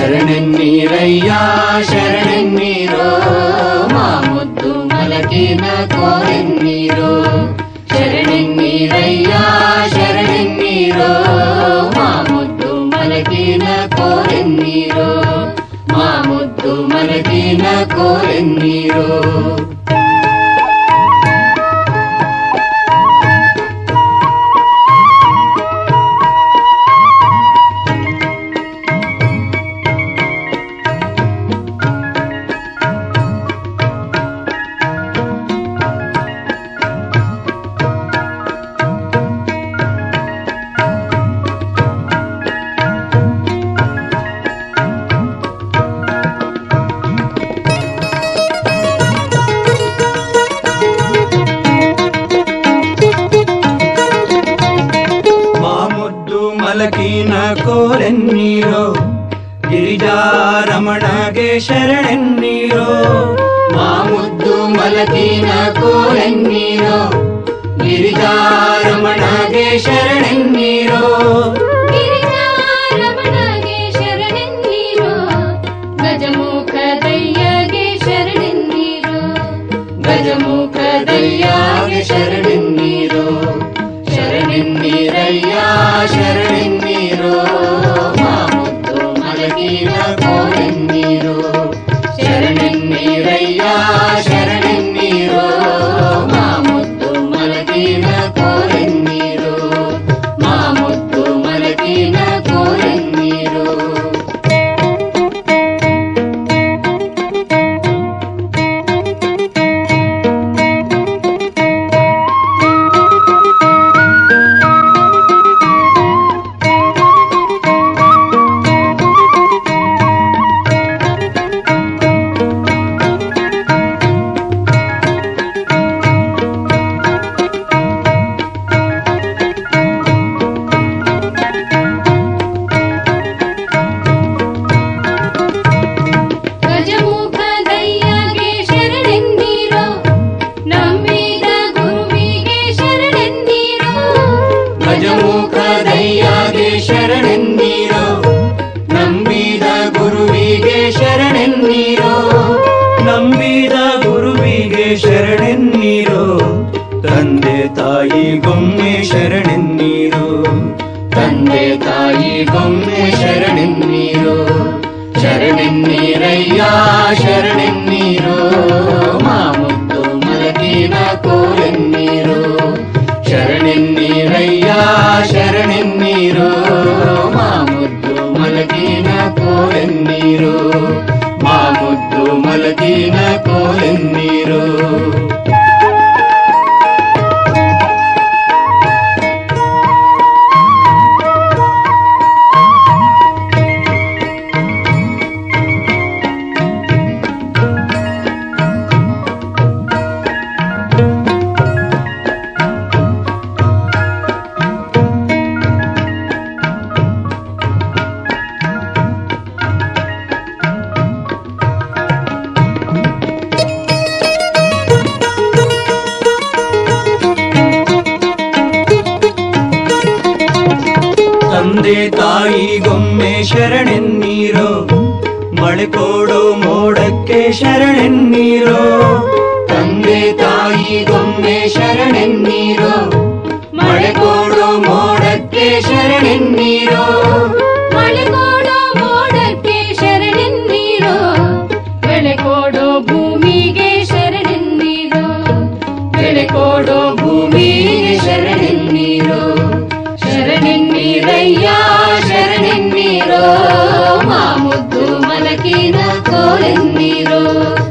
ಶರಣೆನ್ನೀರಯ್ಯ ಶರಣೆನ್ನೀರೋ ಮಾ ಮುದ್ದು ಮಲಗಿನ ಕೋರೆನ್ನೀರೋ ಶರಣೆನ್ನೀರಯ್ಯ ಶರಣೆನ್ನೀರೋ ಮಾ ಮುದ್ದು ಮಲಗಿನ ಕೋರೆನ್ನೀರೋ ಮಾ ಮುದ್ದು ಮಲಗಿನ ಕೋರೆನ್ನೀರೋ ಮಲಗಿನ ಕೋರೆನ್ನೀರೋ ಗಿರಿಜಾರಮಣಗೆ ಶರಣೆನ್ನೀರೋ ಮಾ ಮುದ್ದು ಮಲಗಿನ ಕೋರೆನ್ನೀರೋ ಗಿರಿಜಾರಮಣಗೆ ಶರಣೆನ್ನೀರೋ ಗಿರಿಜಾರಮಣಗೆ ಶರಣೆನ್ನೀರೋ ಗಜಮುಖ ದಯ್ಯಗೆ ಶರಣೆನ್ನೀರೋ ಗಜಮುಖ ದಯ್ಯಗೆ ಶರಣೆನ್ನೀರೋ ಶರಣೆನ್ನೀರಯ್ಯ ಶರಣೆನ್ನೀರೋ ಮಾ ಮುದ್ದು ಮಲಗಿನ ಕೋರೆನ್ನೀರೋ ಶರಣೆನ್ನೀರಯ್ಯ ಶರಣೆನ್ನೀರೋ ಮಾ ಮುದ್ದು ಮಲಗಿನ ಕೋರೆನ್ನೀರೋ ಮಾ ಮುದ್ದು ಮಲಗಿನ ಕೋರೆನ್ನೀರೋ ಗಜಮುಖ ದಯ್ಯಗೆ ಶರಣೆನ್ನೀರೋ ನಂಬಿದ ಗುರುವಿಗೆ ಶರಣೆನ್ನೀರೋ ನಂಬಿದ ಗುರುವಿಗೆ ಶರಣೆನ್ನೀರೋ ತಂದೆ ತಾಯಿಗೊಮ್ಮೆ ಶರಣೆನ್ನೀರೋ ತಂದೆ ತಾಯಿಗೊಮ್ಮೆ ಶರಣೆನ್ನೀರೋ ಶರಣೆನ್ನೀರಯ್ಯ ಶರಣೆನ್ನೀರೋ ಮಾ ಮುದ್ದು ಮಲಗಿನ ಕೋರೆನ್ನೀರೋ ಶರಣೆನ್ನೀರಯ್ಯ ಶರಣೆನ್ನೀರೋ ಮಾ ಮುದ್ದು ಮಲಗಿನ ಕೋರೆನ್ನೀರೋ ಮಾ ಮುದ್ದು ಮಲಗಿನ ಕೋರೆನ್ನೀರೋ ತಂದೆ ತಾಯಿಗೊಮ್ಮೆ ಶರಣೆನ್ನೀರೋ ಮಳೆ ಕೊಡೋ ಮೋಡಕ್ಕೆ ಶರಣೆನ್ನೀರೋ ತಂದೆ ತಾಯಿಗೊಮ್ಮೆ ಶರಣೆನ್ನೀರೋ ಮಳೆ ಕೊಡೋ ಮೋಡಕ್ಕೆ ಶರಣೆನ್ನೀರೋ ಮಳೆ ಕೊಡೋ ಮೋಡಕ್ಕೆ ಶರಣೆನ್ನೀರೋ ಬೆಳೆ ಕೊಡೋ ಭೂಮಿಗೆ ಶರಣೆನ್ನೀರೋ ಬೆಳೆ ಕೊಡೋ ಭೂಮಿಗೆ ಶರಣೆನ್ನೀರೋ ಶರಣೆನ್ನೀರಯ್ಯ ಶರಣೆನ್ನೀರೋ ಮಾ ಮುದ್ದು ಮಲಗಿನ ಕೋರೆನ್ನೀರೋ